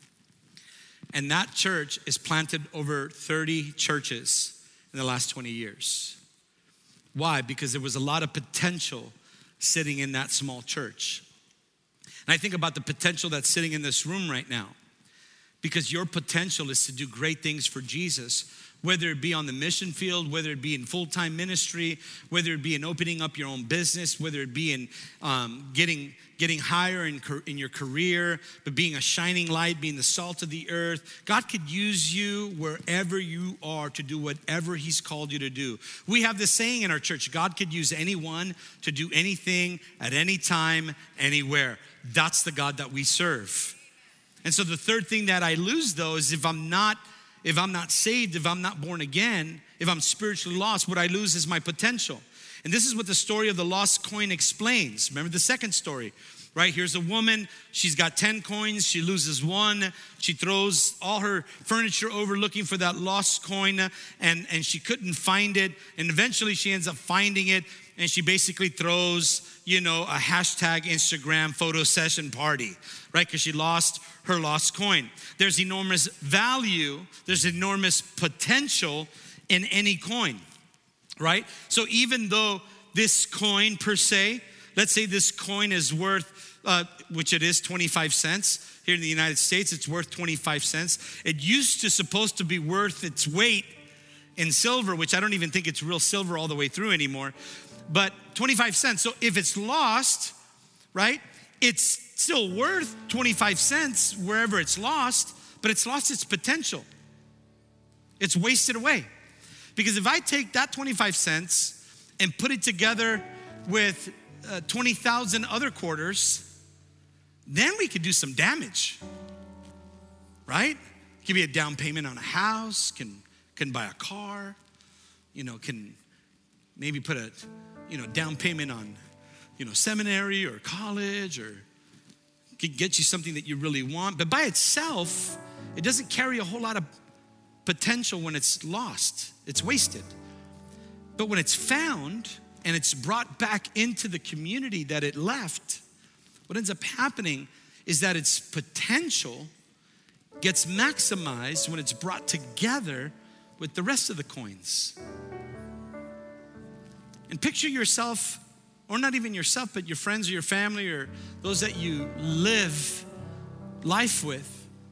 And that church is planted over thirty churches in the last twenty years. Why? Because there was a lot of potential sitting in that small church. And I think about the potential that's sitting in this room right now. Because your potential is to do great things for Jesus, whether it be on the mission field, whether it be in full-time ministry, whether it be in opening up your own business, whether it be in um, getting getting higher in, in your career, but being a shining light, being the salt of the earth. God could use you wherever you are to do whatever he's called you to do. We have this saying in our church, God could use anyone to do anything at any time, anywhere. That's the God that we serve. And so the third thing that I lose though is if I'm not If I'm not saved, if I'm not born again, if I'm spiritually lost, what I lose is my potential. And this is what the story of the lost coin explains. Remember the second story, right? Here's a woman, she's got ten coins, she loses one. She throws all her furniture over looking for that lost coin, and, and she couldn't find it. And eventually she ends up finding it, and she basically throws, you know, a hashtag Instagram photo session party, right? Because she lost her lost coin. There's enormous value, there's enormous potential in any coin, right? So even though this coin per se, let's say this coin is worth, uh, which it is twenty-five cents. Here in the United States, it's worth twenty-five cents. It used to supposed to be worth its weight in silver, which I don't even think it's real silver all the way through anymore. But twenty-five cents. So if it's lost, right, it's still worth twenty-five cents wherever it's lost, but it's lost its potential. It's wasted away. Because if I take that twenty-five cents and put it together with uh, twenty thousand other quarters, then we could do some damage, right? Give you a down payment on a house, can, can buy a car, you know, can maybe put a, you know, down payment on, you know, seminary or college, or could get you something that you really want. But by itself, it doesn't carry a whole lot of potential when it's lost. It's wasted. But when it's found and it's brought back into the community that it left, what ends up happening is that its potential gets maximized when it's brought together with the rest of the coins. And picture yourself, or not even yourself, but your friends or your family or those that you live life with,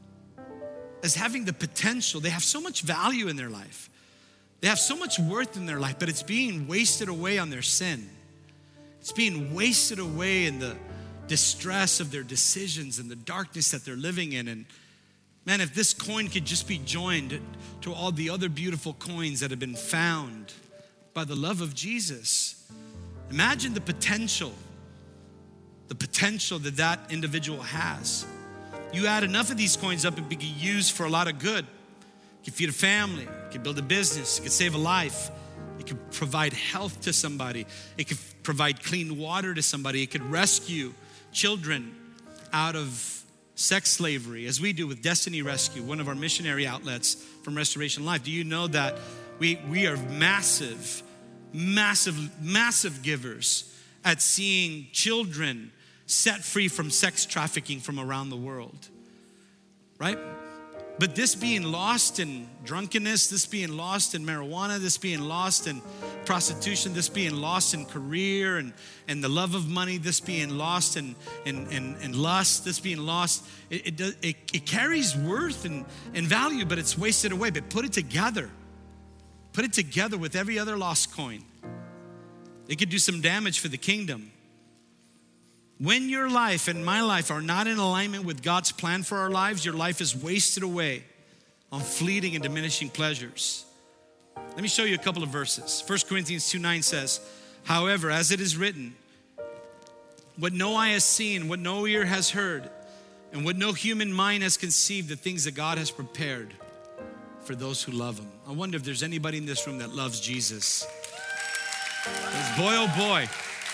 as having the potential. They have so much value in their life. They have so much worth in their life, but it's being wasted away on their sin. It's being wasted away in the distress of their decisions and the darkness that they're living in. And man, if this coin could just be joined to all the other beautiful coins that have been found by the love of Jesus, imagine the potential, the potential that that individual has. You add enough of these coins up, it can be used for a lot of good. You can feed a family, you can build a business, you can save a life, it can provide health to somebody, it can provide clean water to somebody, it could rescue children out of sex slavery, as we do with Destiny Rescue, one of our missionary outlets from Restoration Life. Do you know that we, we are massive, massive, massive givers at seeing children set free from sex trafficking from around the world, right? But this being lost in drunkenness, this being lost in marijuana, this being lost in prostitution, this being lost in career and, and the love of money, this being lost in, in, in, in lust, this being lost, it, it, does, it, it carries worth and, and value, but it's wasted away. But put it together. Put it together with every other lost coin. It could do some damage for the kingdom. When your life and my life are not in alignment with God's plan for our lives, your life is wasted away on fleeting and diminishing pleasures. Let me show you a couple of verses. First Corinthians two nine says, however, as it is written, what no eye has seen, what no ear has heard, and what no human mind has conceived, the things that God has prepared for those who love him. I wonder if there's anybody in this room that loves Jesus. Because boy, oh boy.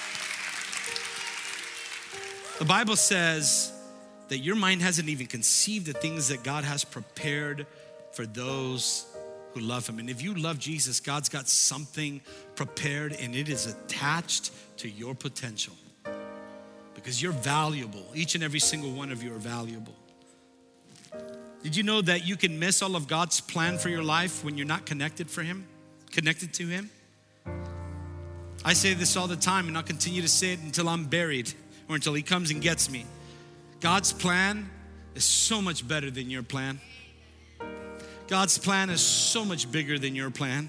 The Bible says that your mind hasn't even conceived the things that God has prepared for those who love him. And if you love Jesus, God's got something prepared, and it is attached to your potential. Because you're valuable. Each and every single one of you are valuable. Did you know that you can miss all of God's plan for your life when you're not connected for him, connected to him? I say this all the time, and I'll continue to say it until I'm buried, or until he comes and gets me. God's plan is so much better than your plan. God's plan is so much bigger than your plan.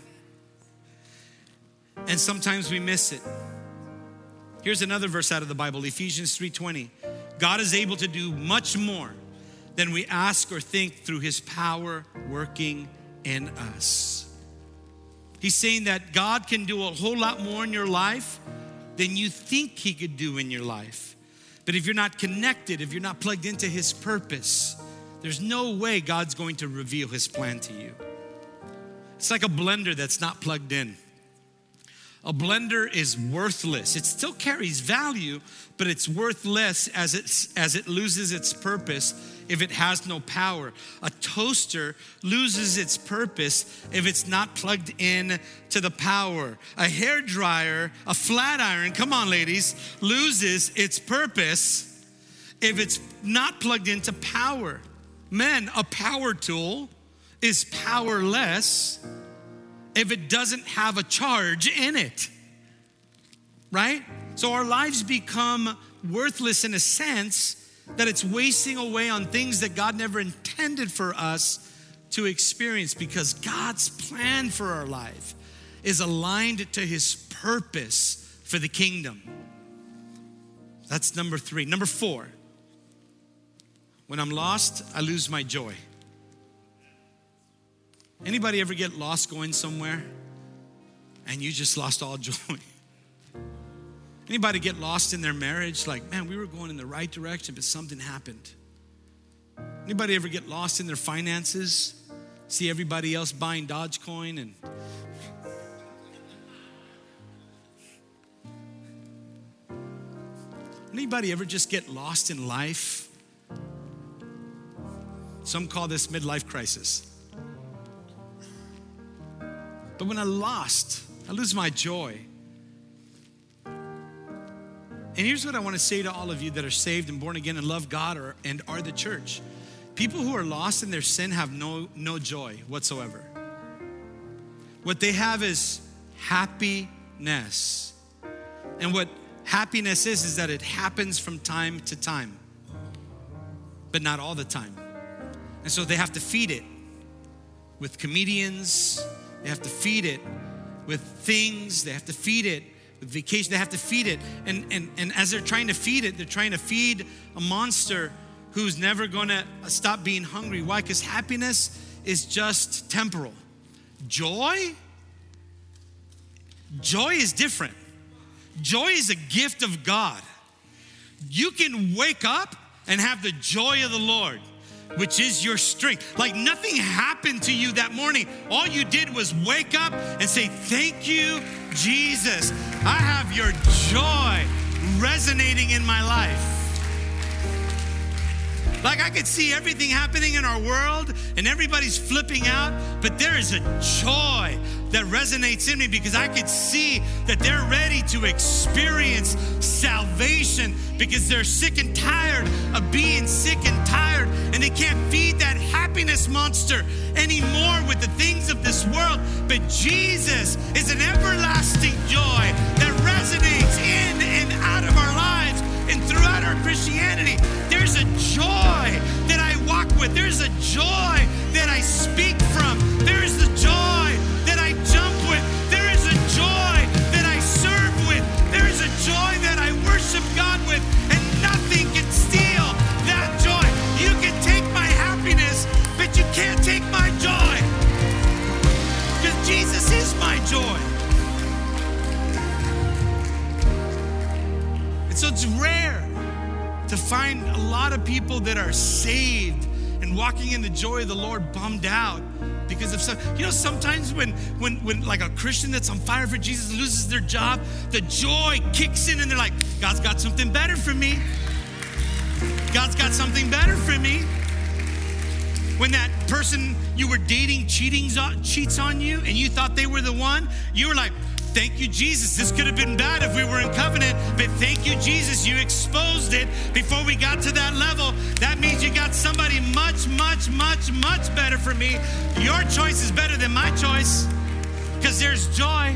And sometimes we miss it. Here's another verse out of the Bible, Ephesians three twenty. God is able to do much more than we ask or think through his power working in us. He's saying that God can do a whole lot more in your life than you think he could do in your life. But if you're not connected, if you're not plugged into his purpose, there's no way God's going to reveal his plan to you. It's like a blender that's not plugged in. A blender is worthless. It still carries value, but it's worthless as it, as it loses its purpose if it has no power. A toaster loses its purpose if it's not plugged in to the power. A hairdryer, a flat iron, come on ladies, loses its purpose if it's not plugged into power. Men, a power tool is powerless if it doesn't have a charge in it, right? So our lives become worthless in a sense that it's wasting away on things that God never intended for us to experience, because God's plan for our life is aligned to his purpose for the kingdom. That's number three. Number four, when I'm lost, I lose my joy. Anybody ever get lost going somewhere and you just lost all joy? Anybody get lost in their marriage? Like, man, we were going in the right direction, but something happened. Anybody ever get lost in their finances? See everybody else buying Dogecoin and anybody ever just get lost in life? Some call this midlife crisis. But when I lost, I lose my joy. And here's what I want to say to all of you that are saved and born again and love God or, and are the church. People who are lost in their sin have no, no joy whatsoever. What they have is happiness. And what happiness is, is that it happens from time to time, but not all the time. And so they have to feed it with comedians. They have to feed it with things. They have to feed it with vacation. They have to feed it. And, and, and as they're trying to feed it, they're trying to feed a monster who's never gonna stop being hungry. Why? Because happiness is just temporal. Joy, joy is different. Joy is a gift of God. You can wake up and have the joy of the Lord, which is your strength. Like nothing happened to you that morning. All you did was wake up and say, thank you, Jesus. I have your joy resonating in my life. Like I could see everything happening in our world and everybody's flipping out, but there is a joy that resonates in me because I could see that they're ready to experience salvation because they're sick and tired of being sick and tired, and they can't feed that happiness monster anymore with the things of this world. But Jesus is an everlasting joy that resonates in and out of our lives and throughout our Christianity. There's a joy that I walk with. There's a joy that I speak from. There's the joy that I jump with. There is a joy that I serve with. There is a joy that I worship God with. And nothing can steal that joy. You can take my happiness, but you can't take my joy. Because Jesus is my joy. And so it's rare to find a lot of people that are saved and walking in the joy of the Lord bummed out because of some. You know, sometimes when, when, when like a Christian that's on fire for Jesus loses their job, the joy kicks in and they're like, God's got something better for me. God's got something better for me. When that person you were dating cheating, cheats on you and you thought they were the one, you were like, thank you, Jesus. This could have been bad if we were in covenant, but thank you, Jesus. You exposed it before we got to that level. That means you got somebody much, much, much, much better for me. Your choice is better than my choice because there's joy.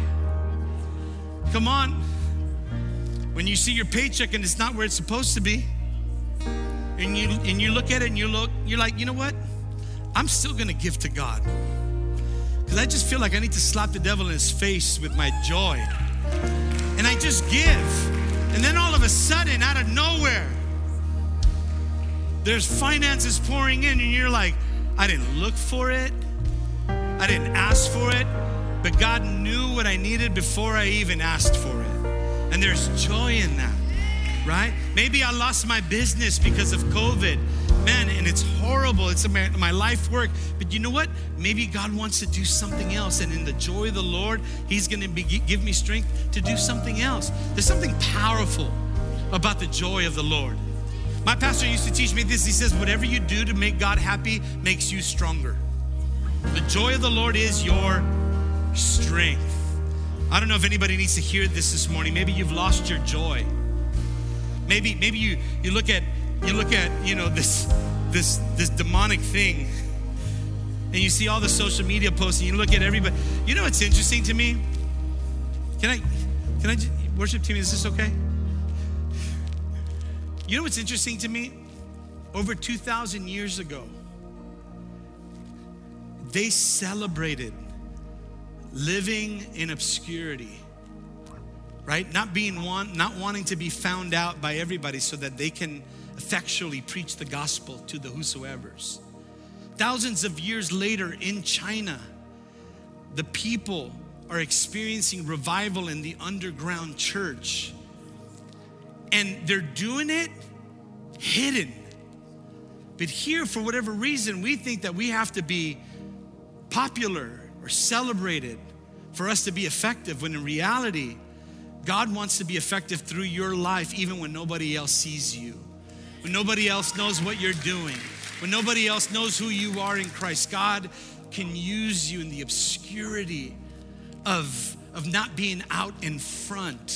Come on. When you see your paycheck and it's not where it's supposed to be, and you and you look at it and you look, you're like, you know what? I'm still gonna give to God. Because I just feel like I need to slap the devil in his face with my joy. And I just give. And then all of a sudden, out of nowhere, there's finances pouring in and you're like, I didn't look for it. I didn't ask for it. But God knew what I needed before I even asked for it. And there's joy in that, right? Maybe I lost my business because of COVID. Man, and it's horrible. It's my, my life work. But you know what? Maybe God wants to do something else. And in the joy of the Lord, he's going to be, give me strength to do something else. There's something powerful about the joy of the Lord. My pastor used to teach me this. He says, whatever you do to make God happy makes you stronger. The joy of the Lord is your strength. I don't know if anybody needs to hear this this morning. Maybe you've lost your joy. Maybe, maybe you, you look at You look at, you know, this this this demonic thing and you see all the social media posts and you look at everybody. You know what's interesting to me? Can I, can I, worship team, is this okay? You know what's interesting to me? Over two thousand years ago, they celebrated living in obscurity, right? Not being one, not wanting to be found out by everybody so that they can effectually preach the gospel to the whosoever's. Thousands of years later in China, the people are experiencing revival in the underground church. And they're doing it hidden. But here, for whatever reason, we think that we have to be popular or celebrated for us to be effective, when in reality, God wants to be effective through your life even when nobody else sees you. When nobody else knows what you're doing, when nobody else knows who you are in Christ, God can use you in the obscurity of, of not being out in front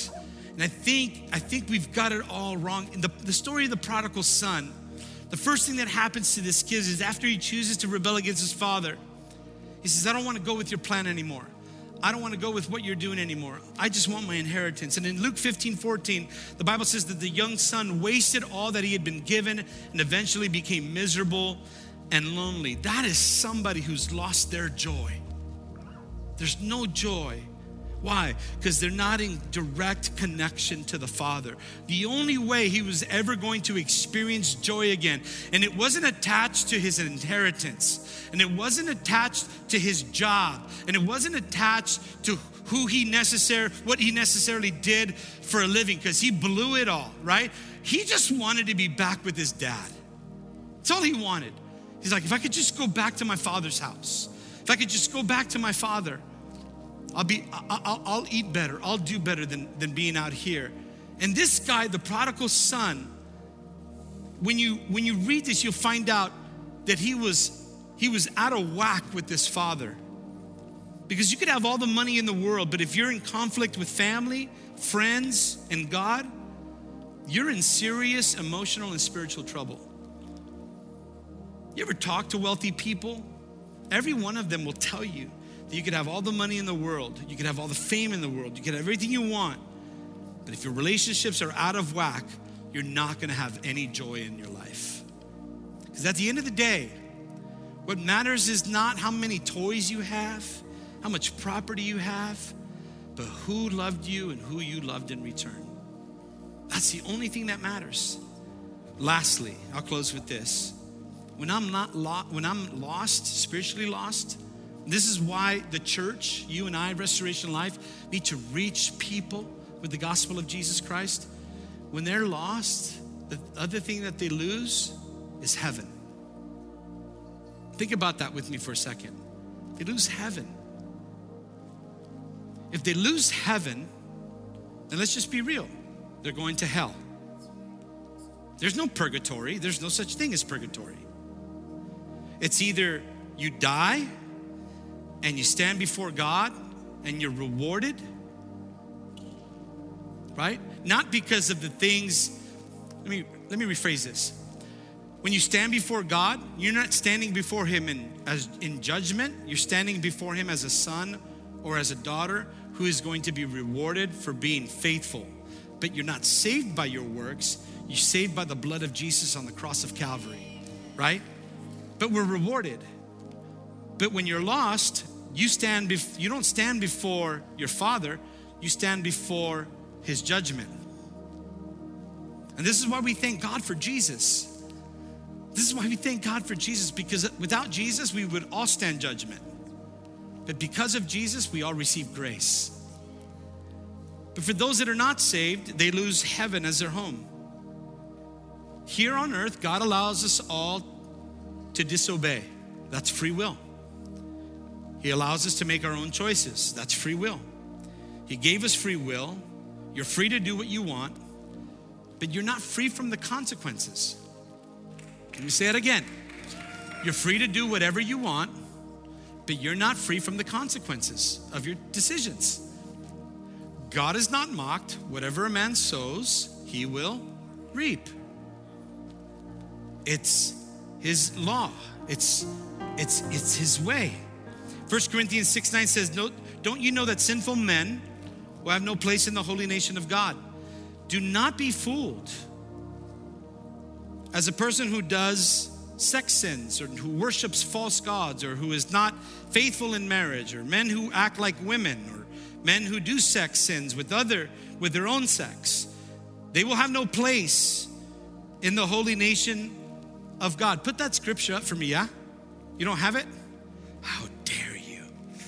And I think, I think we've got it all wrong. In the, the story of the prodigal son, the first thing that happens to this kid is after he chooses to rebel against his father, he says, I don't want to go with your plan anymore. I don't want to go with what you're doing anymore. I just want my inheritance. And in Luke fifteen fourteen, the Bible says that the young son wasted all that he had been given and eventually became miserable and lonely. That is somebody who's lost their joy. There's no joy. Why? Because they're not in direct connection to the Father. The only way he was ever going to experience joy again, and it wasn't attached to his inheritance, and it wasn't attached to his job, and it wasn't attached to who he necessarily, what he necessarily did for a living, because he blew it all, right? He just wanted to be back with his dad. That's all he wanted. He's like, if I could just go back to my father's house, if I could just go back to my father, I'll be, I'll, I'll eat better. I'll do better than, than being out here. And this guy, the prodigal son, when you when you read this, you'll find out that he was he was out of whack with this father. Because you could have all the money in the world, but if you're in conflict with family, friends, and God, you're in serious emotional and spiritual trouble. You ever talk to wealthy people? Every one of them will tell you that you could have all the money in the world, you could have all the fame in the world, you could have everything you want, but if your relationships are out of whack, you're not gonna have any joy in your life. Because at the end of the day, what matters is not how many toys you have, how much property you have, but who loved you and who you loved in return. That's the only thing that matters. Lastly, I'll close with this. When I'm not lo- when I'm lost, spiritually lost, this is why the church, you and I, Restoration Life, need to reach people with the gospel of Jesus Christ. When they're lost, the other thing that they lose is heaven. Think about that with me for a second. They lose heaven. If they lose heaven, then let's just be real. They're going to hell. There's no purgatory. There's no such thing as purgatory. It's either you die and you stand before God and you're rewarded, right? Not because of the things, let me, let me rephrase this. When you stand before God, you're not standing before him in, as, in judgment. You're standing before him as a son or as a daughter who is going to be rewarded for being faithful. But you're not saved by your works. You're saved by the blood of Jesus on the cross of Calvary, right? But we're rewarded. But when you're lost, you stand. Bef- you don't stand before your Father. You stand before his judgment. And this is why we thank God for Jesus. This is why we thank God for Jesus, because without Jesus, we would all stand judgment. But because of Jesus, we all receive grace. But for those that are not saved, they lose heaven as their home. Here on earth, God allows us all to disobey. That's free will. He allows us to make our own choices. That's free will. He gave us free will. You're free to do what you want, but you're not free from the consequences. Let me say it again. You're free to do whatever you want, but you're not free from the consequences of your decisions. God is not mocked. Whatever a man sows, he will reap. It's his law. It's, it's, it's his way. First Corinthians six nine says, no, don't you know that sinful men will have no place in the holy nation of God? Do not be fooled. As a person who does sex sins or who worships false gods or who is not faithful in marriage, or men who act like women, or men who do sex sins with other with their own sex, they will have no place in the holy nation of God. Put that scripture up for me, yeah? You don't have it? How dare you?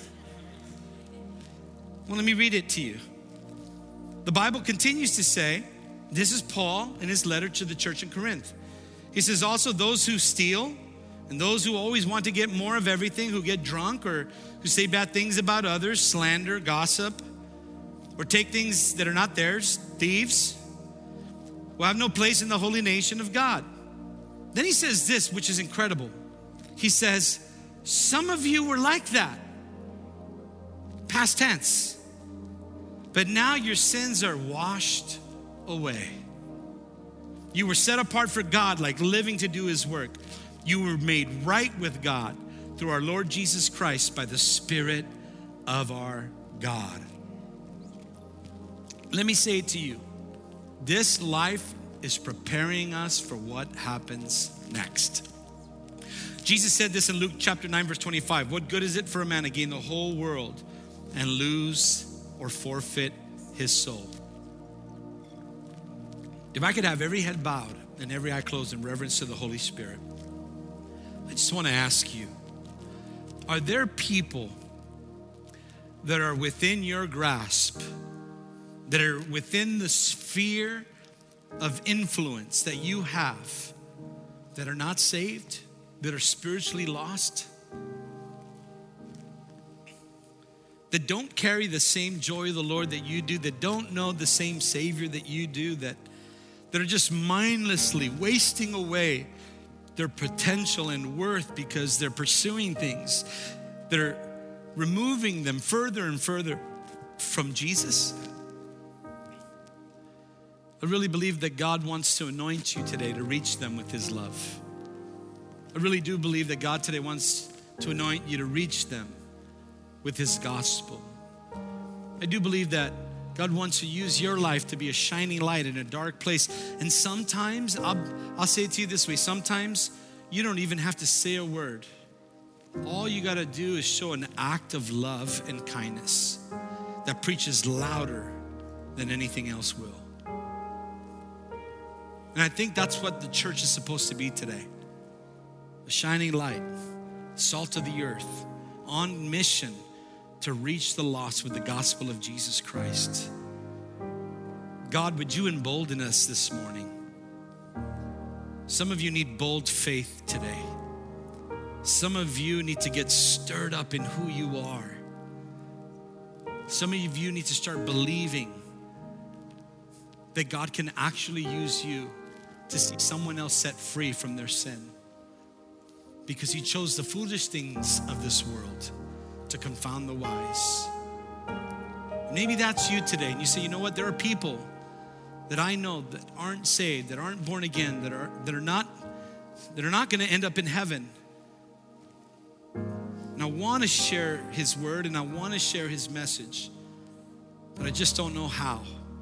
Well, let me read it to you. The Bible continues to say, this is Paul in his letter to the church in Corinth. He says, also those who steal and those who always want to get more of everything, who get drunk or who say bad things about others, slander, gossip, or take things that are not theirs, thieves, will have no place in the holy nation of God. Then he says this, which is incredible. He says, some of you were like that. Past tense. but now your sins are washed away. You were set apart for God, like living to do his work. You were made right with God through our Lord Jesus Christ by the Spirit of our God. Let me say it to you. This life is preparing us for what happens next. Jesus said this in Luke chapter nine, verse twenty-five. What good is it for a man to gain the whole world and lose or forfeit his soul? If I could have every head bowed and every eye closed in reverence to the Holy Spirit, I just want to ask you, are there people that are within your grasp, that are within the sphere of influence that you have, that are not saved, that are spiritually lost, that don't carry the same joy of the Lord that you do, that don't know the same Savior that you do, that, that are just mindlessly wasting away their potential and worth because they're pursuing things that are removing them further and further from Jesus? I really believe that God wants to anoint you today to reach them with his love. I really do believe that God today wants to anoint you to reach them with his gospel. I do believe that God wants to use your life to be a shining light in a dark place. And sometimes, I'll, I'll say it to you this way, sometimes you don't even have to say a word. All you gotta do is show an act of love and kindness that preaches louder than anything else will. And I think that's what the church is supposed to be today. A shining light, salt of the earth, on mission to reach the lost with the gospel of Jesus Christ. God, would you embolden us this morning? Some of you need bold faith today. Some of you need to get stirred up in who you are. Some of you need to start believing that God can actually use you to see someone else set free from their sin, because he chose the foolish things of this world to confound the wise. Maybe that's you today, and you say, you know what, there are people that I know that aren't saved, that aren't born again, that are that are not that are not going to end up in heaven. And I want to share his word, and I want to share his message, but I just don't know how.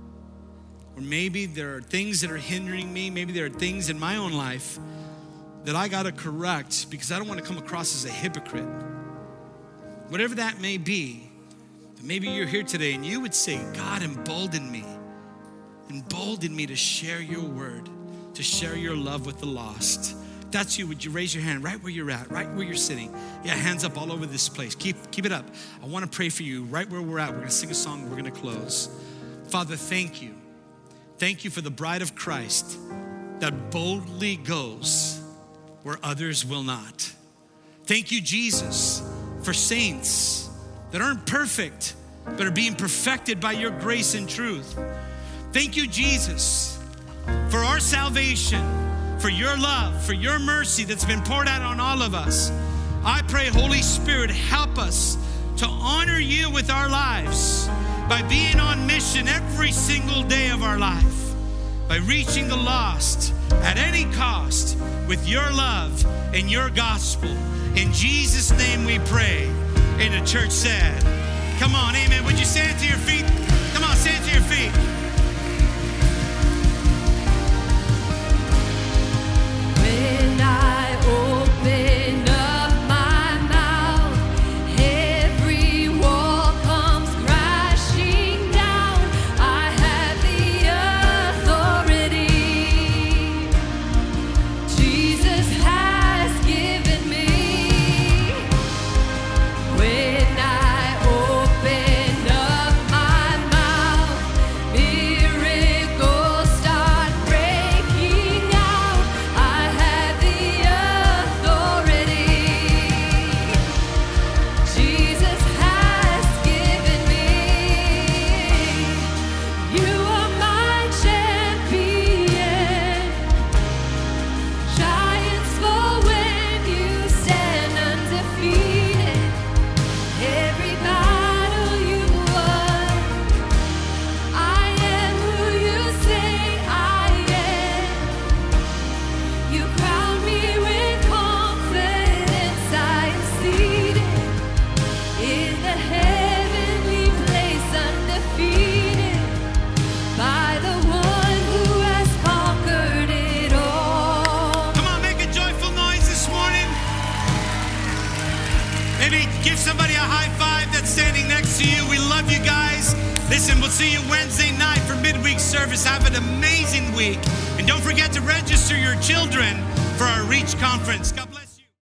Or maybe there are things that are hindering me. Maybe there are things in my own life that I got to correct because I don't want to come across as a hypocrite. Whatever that may be, maybe you're here today and you would say, God, embolden me. Embolden me to share your word, to share your love with the lost. If that's you, would you raise your hand right where you're at, right where you're sitting? Yeah, hands up all over this place. Keep, keep it up. I want to pray for you right where we're at. We're going to sing a song and we're going to close. Father, thank you. Thank you for the bride of Christ that boldly goes where others will not. Thank you, Jesus, for saints that aren't perfect, but are being perfected by your grace and truth. Thank you, Jesus, for our salvation, for your love, for your mercy that's been poured out on all of us. I pray, Holy Spirit, help us to honor you with our lives by being on mission every single day of our life, by reaching the lost at any cost with your love and your gospel. In Jesus' name we pray. And the church said, come on, amen. Would you stand to your feet? Come on, stand to your feet. When I open up my mouth, every wall comes crashing down. I have the authority Jesus has given me. When I open up my a high five that's standing next to you. We love you guys. Listen, we'll see you Wednesday night for midweek service. Have an amazing week. And don't forget to register your children for our Reach Conference. God bless.